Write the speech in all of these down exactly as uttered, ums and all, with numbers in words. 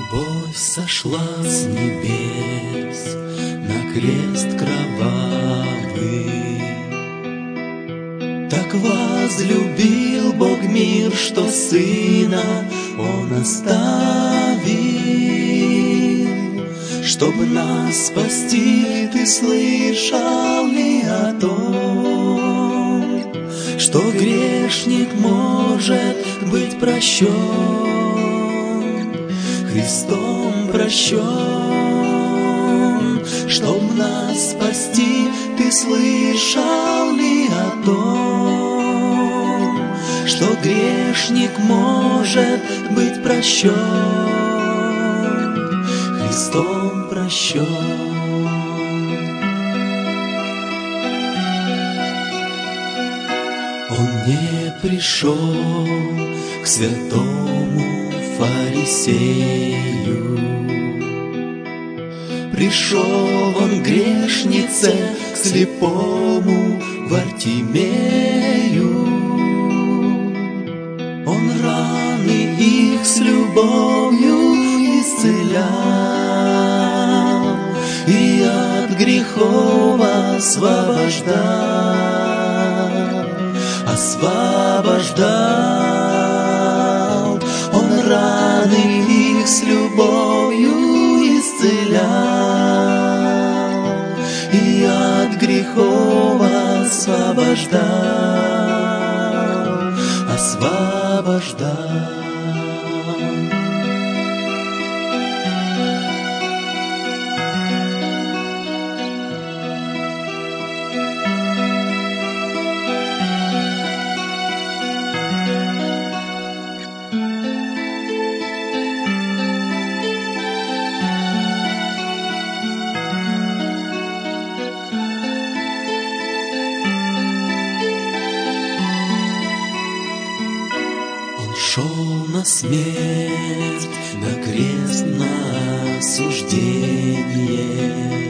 Любовь сошла с небес на крест кровавый. Так возлюбил Бог мир, что Сына Он оставил, чтобы нас спасти. Ты слышал ли о том, что грешник может быть прощен, Христом прощен? Чтоб нас спасти, ты слышал ли о том, что грешник может быть прощен, Христом прощен? Он не пришел к святому фарисею, пришел он к грешнице, к слепому Вартимею. Он раны их с любовью исцелял и от грехов освобождал, освобождал. Он раны их с любовью исцелял и от грехов освобождал, освобождал. Шел на смерть, на крест, на осуждение.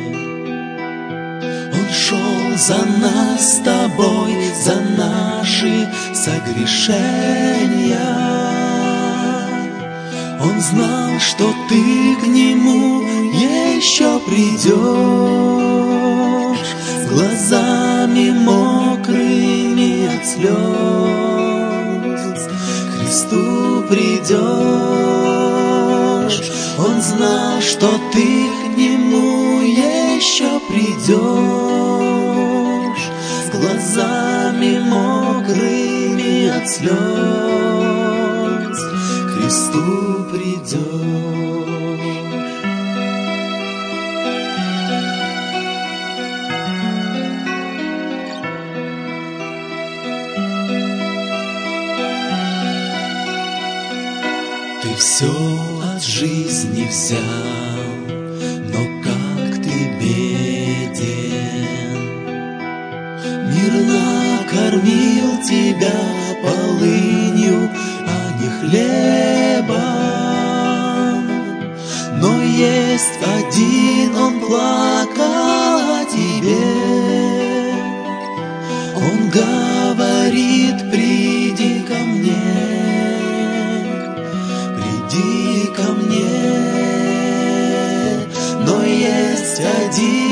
Он шел за нас с тобой, за наши согрешения. Он знал, что ты к нему еще придешь, с глазами мокрыми от слез. Христу придешь. Он знал, что ты к нему еще придешь, с глазами мокрыми от слез. Христу придешь. Ты все от жизни взял, но как ты беден. Мир накормил тебя полынью, а не хлебом. Но есть один, он плакал о тебе. Он говорит: приди ко мне, приди ко мне. Но есть один,